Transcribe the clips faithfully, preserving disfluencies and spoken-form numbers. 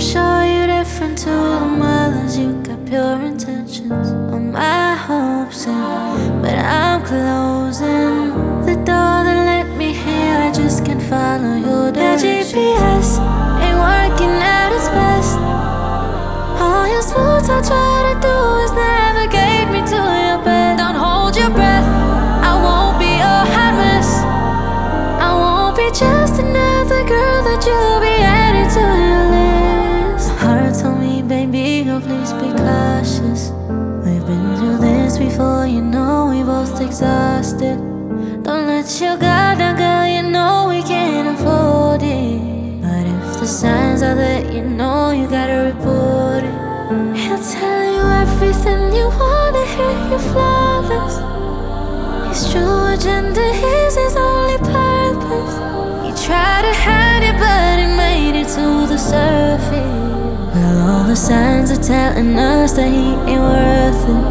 sure you're different to the mothers. You got pure intentions on my hopes in, but I'm closing the door that let me here. I just can't follow your directions. That G P S ain't working at its best. All your smooth I try to do is navigate me to your bed. Don't hold your breath, I won't be a hot mess. I won't be just another girl that you'll be adding to your list. My heart told me, baby, oh please be cautious. We've been through this before, you know we both exhausted. Don't let your guard down, girl, you know we can't afford it. But if the signs are that, you know you gotta report it. He'll tell you everything you wanna hear, you're flawless. His true agenda is his only purpose. He tried to hide it, but it made it to the surface. Well, all the signs are telling us that he ain't worth it.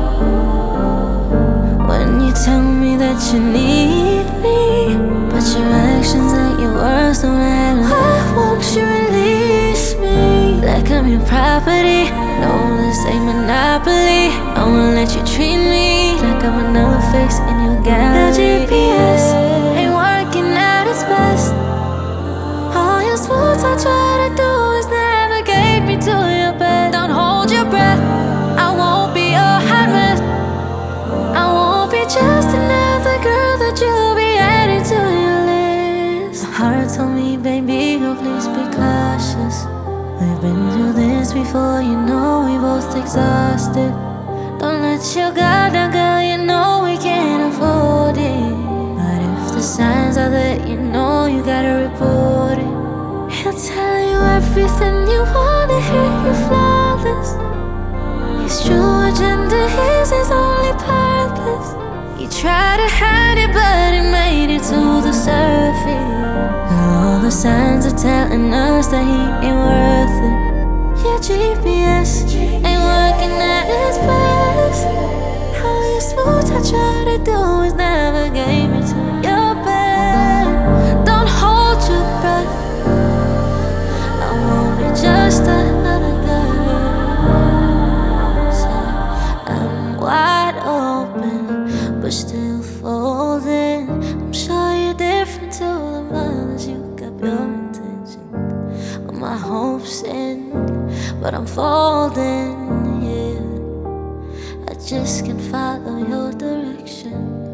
When you tell me that you need me, but your actions and your words don't add up. Why won't you release me like I'm your property? No, this ain't monopoly. I won't let you treat me like I'm another face in your gallery. The G P S ain't working at its best. All your smooth I try to do is navigate me to your bed. Don't hold your breath, I won't be a hot mess. I won't be just another girl that you'll be adding to your list. My heart told me, baby, go please be cautious. We've been through this before, you know we both exhausted. Don't let your guard down, girl, you know we can't afford it. But if the signs are that, you know you gotta report it. He'll tell you everything you wanna hear, you're flawless. His true agenda is his only purpose. He tried to hide it, but it made it to the surface. Now all the signs are telling us that he ain't worth it. Your G P S ain't working at its best. All you smooth I try to do is navigate me to your bed. Don't hold your breath, I won't be just another girl. So I'm wide open, but still folding. I'm sure you're different to the mothers. You got pure intention on my hopes in, but I'm folding, yeah. I just can't follow your direction.